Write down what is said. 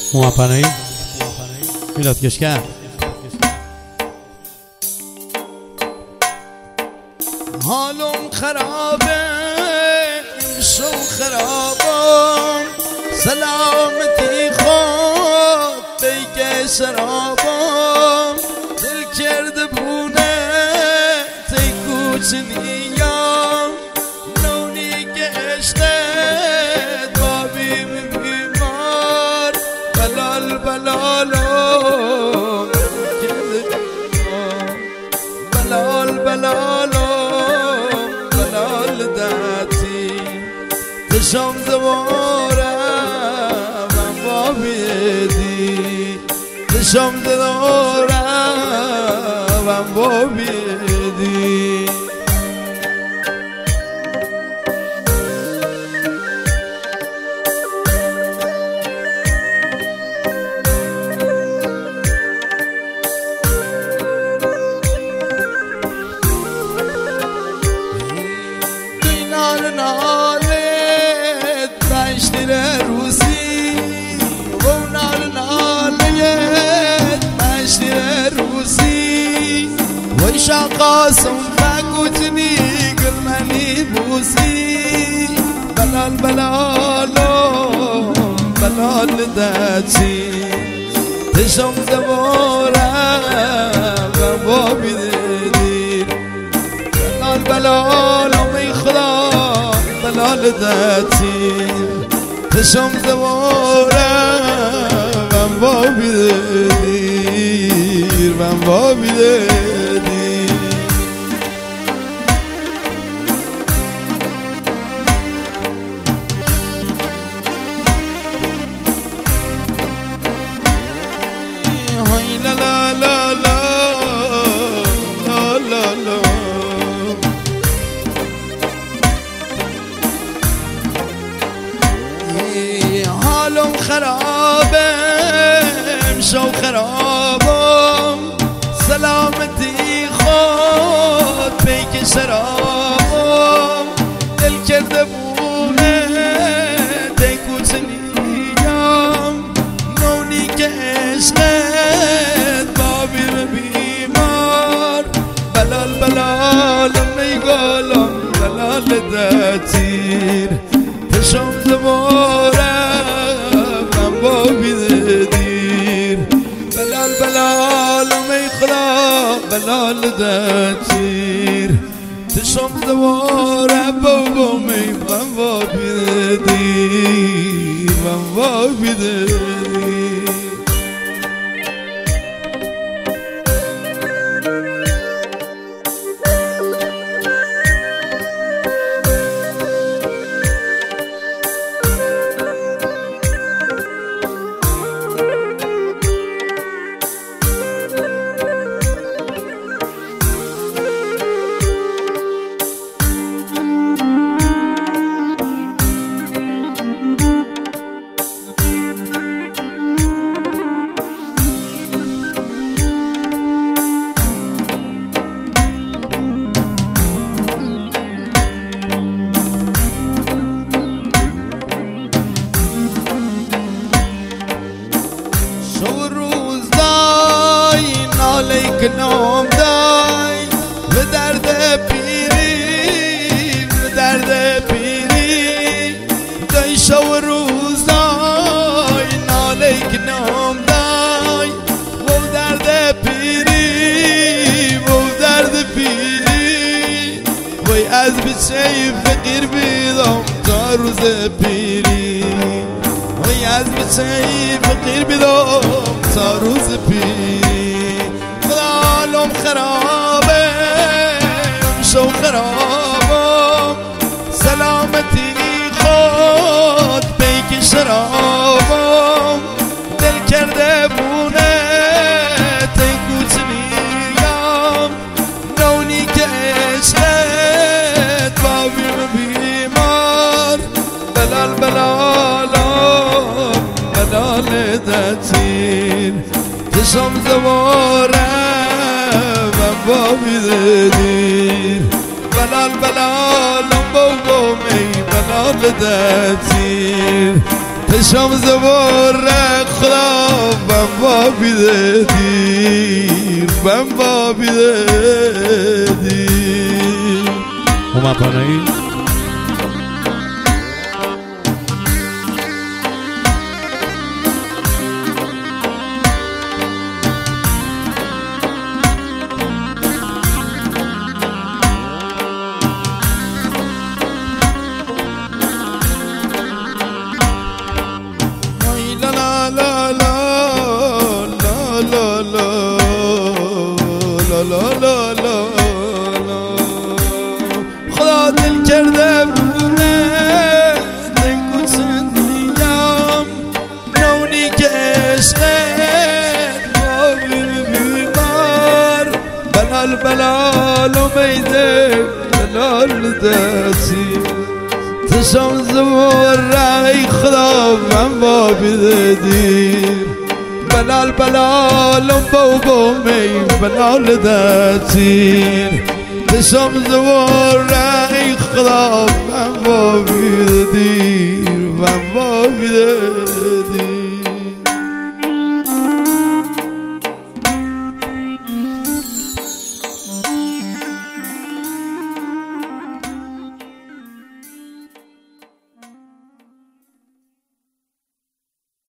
موفنایی میلاد کشکر. حالم خرابه شو خرابم، سلامتی خود بیگه سرابم، دل کرده بونه تی کوچنیم، نونی که عشقت بابی بیمار، بلال بلالم بلال بلالم بلال داتی تشم دوارم من بابیدی، تشم دوارم من بابیدی. نالت بشتر روسی و نالت بشتر روسی وی شاقاسم فکوتنی قلمنی بوسی، بلال بلالم بلال داتی تشم زبارم و بابی دیدی، بلال بلالم ای خدا بلال داتی تشم زوارم من بابی دیر من بابی دیر. های لا لا لا لا لا لا حالم خرابم شو خرابم، سلامتی خود پیک شرابم، دل کرده بونه دیکوچنیم، نونی که عشقت بابی بیمار، بلال بلالم میگالم بلال داتیر تشم زمارم من بابی دیر، بلال بلالم ای خدا بلال داتیر تشم زمارم بابا می من بابی دیر من بابی دیر. لیک نام دای به درد پیری به درد پیری دای شو روز دای نالیک نام دای و درد پیری و درد پیری وی از بچه فقیر بیدم تا روز پیری، وی از بچه فقیر بیدم تا روز پیری. حالم خرابم شو خرابم، سلامتی خود بیک شرابم، دل کرده بونه تی کوچنیم، نونی که عشقت بابی بیمار، بلال بلالم بلال داتیر تشم زوارم من بابی دیر، بلال بلالم بابا می بلال داتیر تشم زوارم خدا من با بیده دیر من با بیده دیر هما پانایی خدا دل کرده بونه دنگو زندیم نونی که عشقت با بیمار بلال بلال امیده بلال دستی تشم زمور رای خدا من با بیده دیر بلال بلال بابا می بلال داتیر تشم زمور رای خدا من با بیده دیر من با بیده دیر